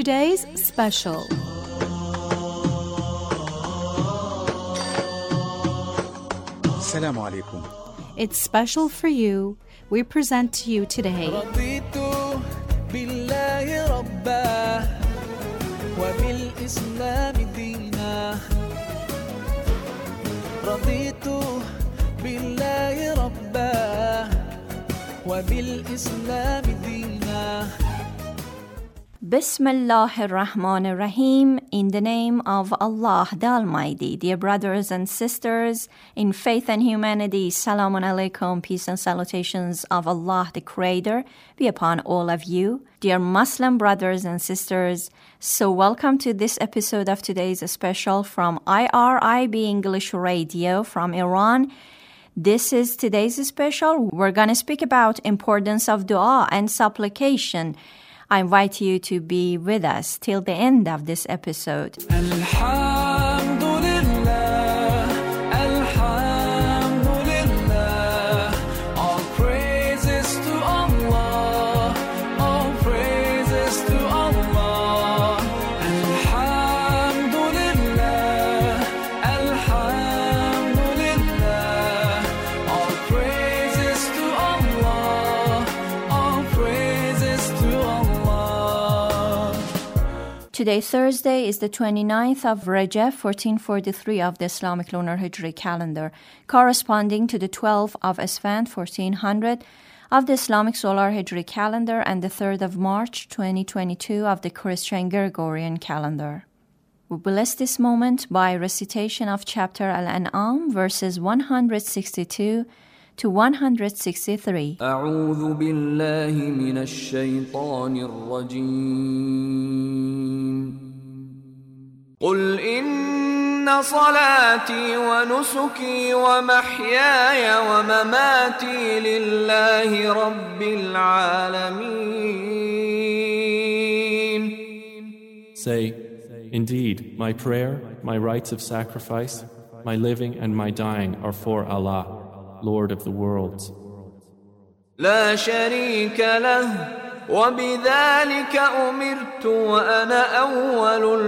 today's special. Assalamu alaikum. It's special for you. We present to you today رضيت بالله ربا وبالإسلام دينا رضيت بالله ربا وبالإسلام دينا Bismillah ar-Rahman ar-Rahim. In the name of Allah the Almighty. Dear brothers and sisters in faith and humanity, Salamun alaikum, peace and salutations of Allah the Creator be upon all of you. Dear Muslim brothers and sisters, so welcome to this episode of today's special from IRIB English Radio from Iran. This is today's special. We're going to speak about importance of dua and supplication. I invite you to be with us till the end of this episode. الحمد لله الحمد لله all praises to Allah all praises to Allah الحمد لله الحمد لله all praises to Allah all praises to Allah. Today, Thursday, is the 29th of Rajab, 1443 of the Islamic Lunar Hijri calendar, corresponding to the 12th of Esfand, 1400 of the Islamic Solar Hijri calendar, and the 3rd of March, 2022 of the Christian Gregorian calendar. We bless this moment by recitation of chapter Al-An'am, verses 162 to 163. أعوذ بالله من الشيطان الرجيم قل إن صلاتي ونسكي ومحياي ومماتي لله رب العالمين. Say, indeed, my prayer, my rites of sacrifice, my living and my dying are for Allah, Lord of the worlds. لا شريك له وبذلك أمرت وأنا أول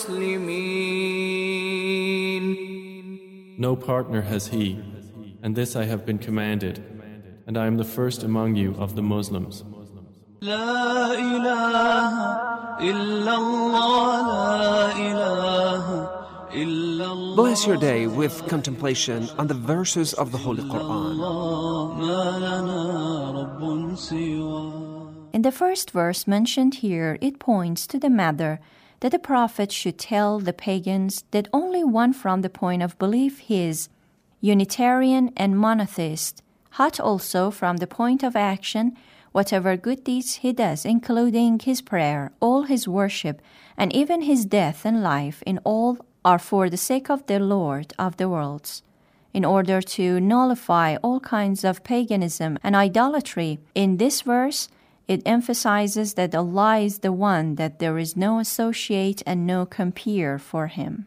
المسلمين. No partner has he, and this I have been commanded, and I am the first among you of the Muslims. لا إله إلا الله لا إله إلا الله. Bless your day with contemplation on the verses of the Holy Quran. ما لنا رب سواه. In the first verse mentioned here, it points to the matter that the Prophet should tell the pagans that only one from the point of belief he is Unitarian and monotheist, hot also from the point of action, whatever good deeds he does, including his prayer, all his worship, and even his death and life, in all are for the sake of the Lord of the worlds. In order to nullify all kinds of paganism and idolatry, in this verse, it emphasizes that Allah is the one, that there is no associate and no compeer for Him.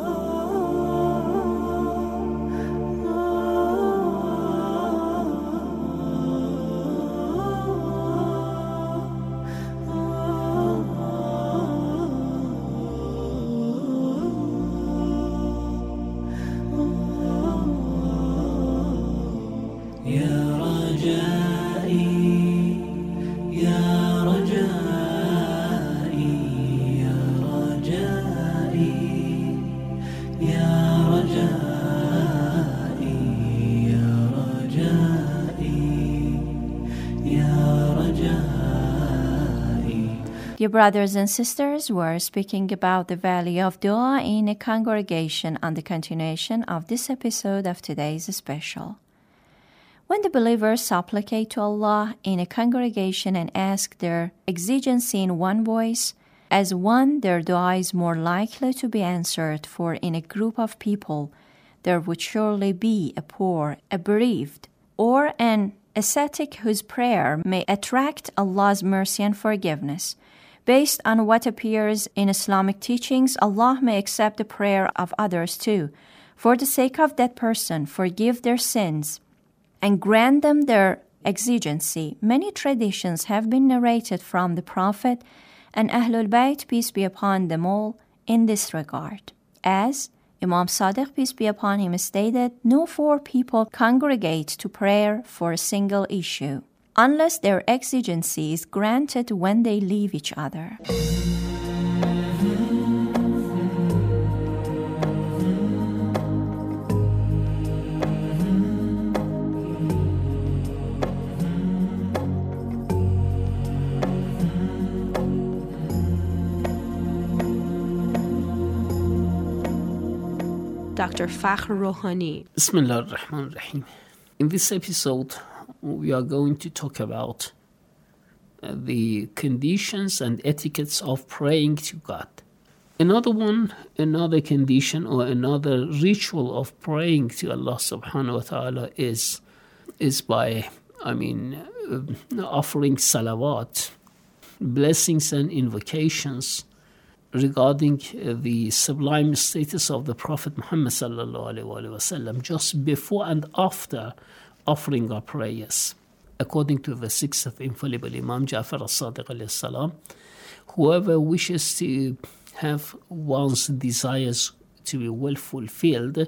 Dear brothers and sisters, we're speaking about the value of dua in a congregation on the continuation of this episode of today's special. When the believers supplicate to Allah in a congregation and ask their exigency in one voice, as one, their dua is more likely to be answered, for in a group of people there would surely be a poor, a bereaved, or an ascetic whose prayer may attract Allah's mercy and forgiveness. Based on what appears in Islamic teachings, Allah may accept the prayer of others too. For the sake of that person, forgive their sins and grant them their exigency. Many traditions have been narrated from the Prophet and Ahlul Bayt, peace be upon them all, in this regard. As Imam Sadiq, peace be upon him, stated, no four people congregate to prayer for a single issue, unless their exigency is granted when they leave each other. Dr. Fakhr Rouhani. Bismillah ar-Rahman ar-Rahim. In this episode, we are going to talk about the conditions and etiquettes of praying to God. Another condition or another ritual of praying to Allah subhanahu wa ta'ala is by, offering salawat, blessings and invocations regarding the sublime status of the Prophet Muhammad sallallahu alaihi wasallam just before and after offering our prayers. According to the sixth infallible Imam Ja'far as-Sadiq alayhi salam, whoever wishes to have one's desires to be well fulfilled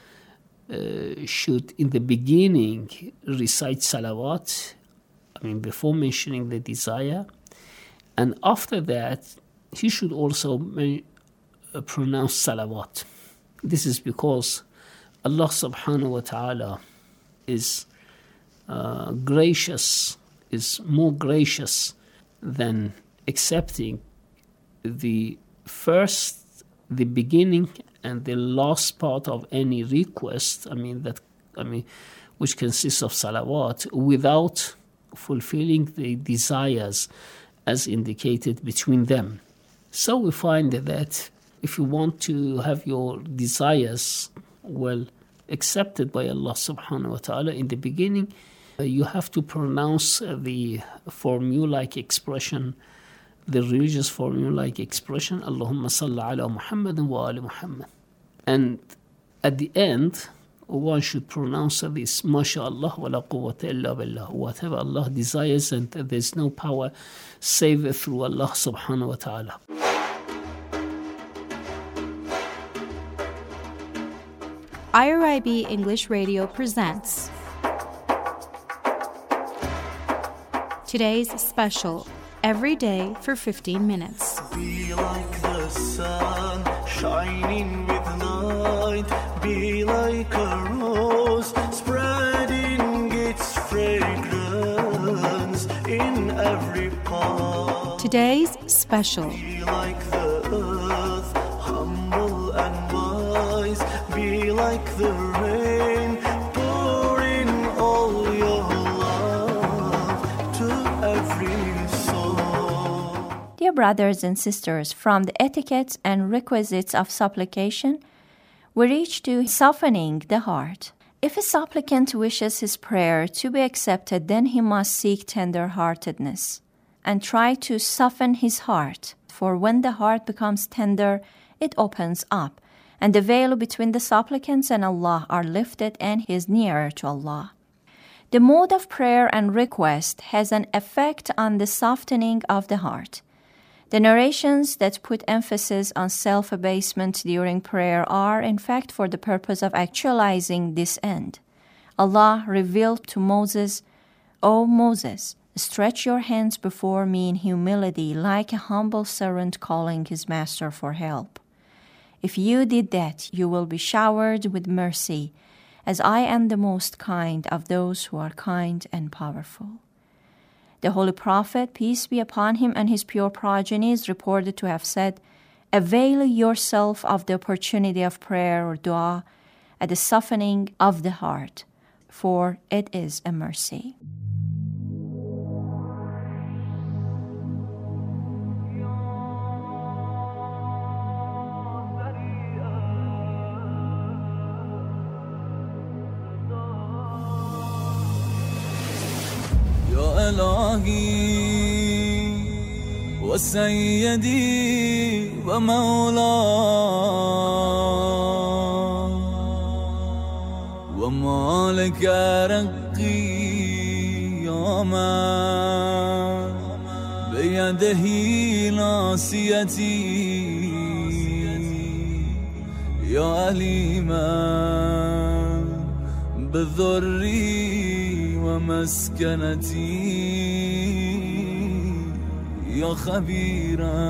should in the beginning recite salawat, before mentioning the desire, and after that he should also pronounce salawat. This is because Allah subhanahu wa ta'ala is gracious, is more gracious than accepting the beginning and the last part of any request, which consists of salawat, without fulfilling the desires as indicated between them. So we find that if you want to have your desires well accepted by Allah subhanahu wa ta'ala in the beginning, you have to pronounce the formula-like expression, the religious formula-like expression, Allahumma salli ala Muhammadin wa ali Muhammad. And at the end, one should pronounce this, MashaAllah wa la quwwata illa billah, whatever Allah desires, and there's no power save through Allah subhanahu wa ta'ala. IRIB English Radio presents today's special, Every Day for 15 Minutes. Be like the sun, shining with light. Be like a rose, spreading its fragrance in every part. Today's special. Be like the earth, humble and wise. Be like the rain, pour in all your love to every soul. Dear brothers and sisters, from the etiquettes and requisites of supplication, we reach to softening the heart. If a supplicant wishes his prayer to be accepted, then he must seek tender-heartedness and try to soften his heart. For when the heart becomes tender, it opens up, and the veil between the supplicants and Allah are lifted, and he is nearer to Allah. The mode of prayer and request has an effect on the softening of the heart. The narrations that put emphasis on self-abasement during prayer are, in fact, for the purpose of actualizing this end. Allah revealed to Moses, O Moses, stretch your hands before me in humility like a humble servant calling his master for help. If you did that, you will be showered with mercy, as I am the most kind of those who are kind and powerful. The Holy Prophet, peace be upon him, and his pure progeny is reported to have said, avail yourself of the opportunity of prayer or dua at the softening of the heart, for it is a mercy. إلهي وسيدي ومولاي وما لك رقي يا من يده ناصيتي يا أليما بالضر ومسكنتي يا خبيرا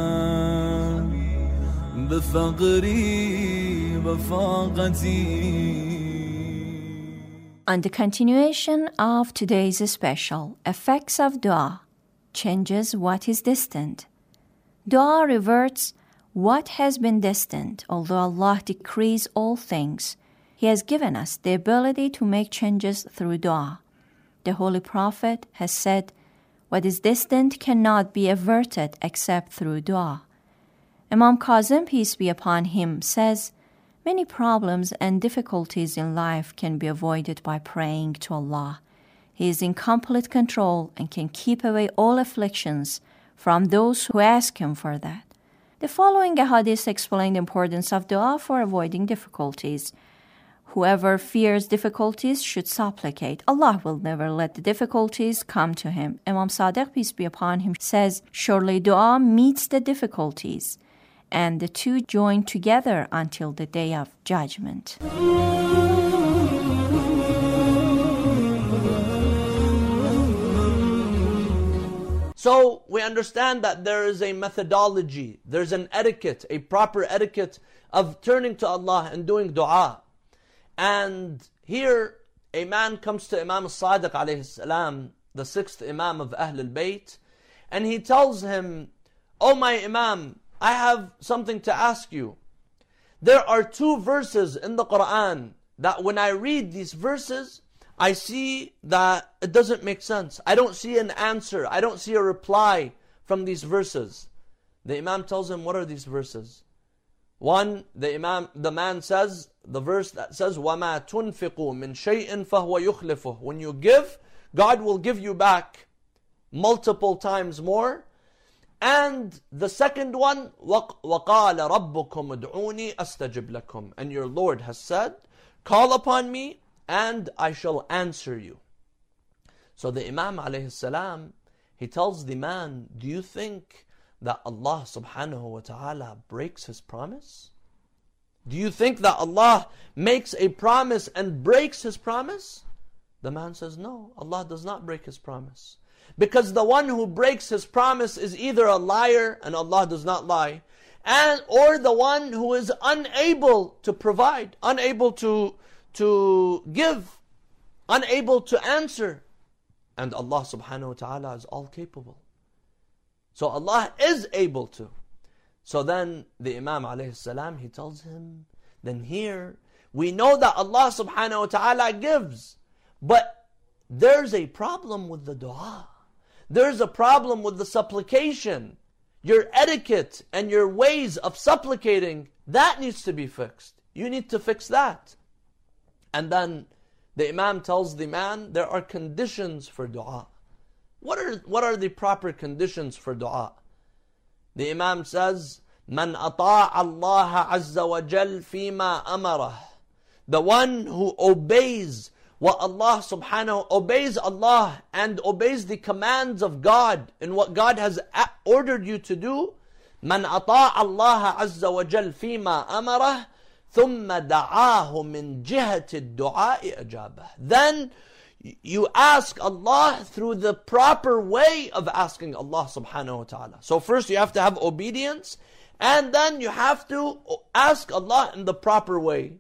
بفقري وفاقتي. On the continuation of today's special, Effects of Dua changes what is distant. Dua reverts what has been distant. Although Allah decrees all things, He has given us the ability to make changes through dua. The Holy Prophet has said, what is distant cannot be averted except through dua. Imam Kazim, peace be upon him, says, many problems and difficulties in life can be avoided by praying to Allah. He is in complete control and can keep away all afflictions from those who ask Him for that. The following hadiths explain the importance of dua for avoiding difficulties. Whoever fears difficulties should supplicate. Allah will never let the difficulties come to him. Imam Sadiq, peace be upon him, says, surely dua meets the difficulties, and the two join together until the day of judgment. So we understand that there is a methodology, there's an etiquette, a proper etiquette of turning to Allah and doing dua. And here a man comes to Imam Sadiq alayhi salam, the sixth Imam of Ahl al-Bayt, and he tells him, "Oh my Imam, I have something to ask you. There are two verses in the Quran that when I read these verses, I see that it doesn't make sense. I don't see an answer. I don't see a reply from these verses." The Imam tells him, what are these verses? One, the man says, the verse that says, وَمَا تُنْفِقُوا مِنْ شَيْءٍ فَهُوَ يُخْلِفُهُ. When you give, God will give you back multiple times more. And the second one, وَقَالَ رَبُّكُمْ ادْعُونِي أَسْتَجِبْ لَكُمْ. And your Lord has said, call upon me and I shall answer you. So the Imam alayhi salam, he tells the man, do you think that Allah subhanahu wa ta'ala breaks His promise? Do you think that Allah makes a promise and breaks His promise? The man says, no, Allah does not break His promise. Because the one who breaks His promise is either a liar, and Allah does not lie, or the one who is unable to provide, unable to give, unable to answer. And Allah subhanahu wa ta'ala is all capable. So Allah is able to. So then the Imam alayhi salam, he tells him, then here we know that Allah subhanahu wa ta'ala gives, but there's a problem with the dua. There's a problem with the supplication. Your etiquette and your ways of supplicating, that needs to be fixed. You need to fix that. And then the Imam tells the man, there are conditions for dua. What are the proper conditions for dua? The Imam says, Man ata'a Allah azza wa jal fima amarah. The one who obeys what Allah obeys Allah and obeys the commands of God in what God has ordered you to do. Man ata'a Allah azza wa jal fima amarah. ثم دعاه من جهة الدعاء أجابه. Then you ask Allah through the proper way of asking Allah subhanahu wa ta'ala. So first you have to have obedience, and then you have to ask Allah in the proper way.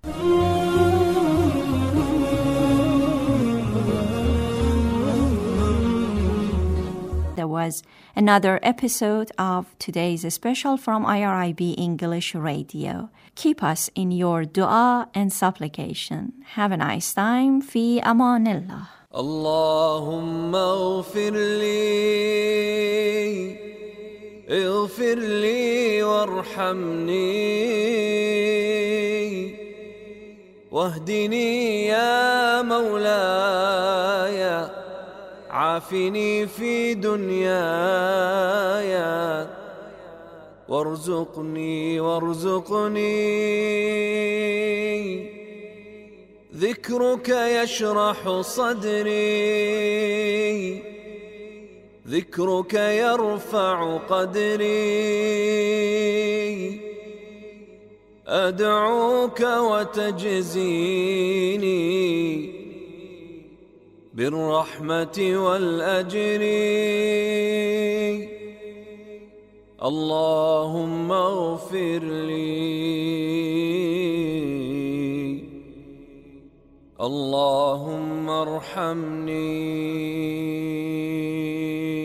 There was another episode of today's special from IRIB English Radio. Keep us in your dua and supplication. Have a nice time. في أمان الله. اللهم اغفر لي وارحمني واهدني يا مولاي عافني في دنياي وارزقني ذكرك يشرح صدري ذكرك يرفع قدري أدعوك وتجزيني بالرحمة والأجر اللهم اغفر لي اللهم ارحمني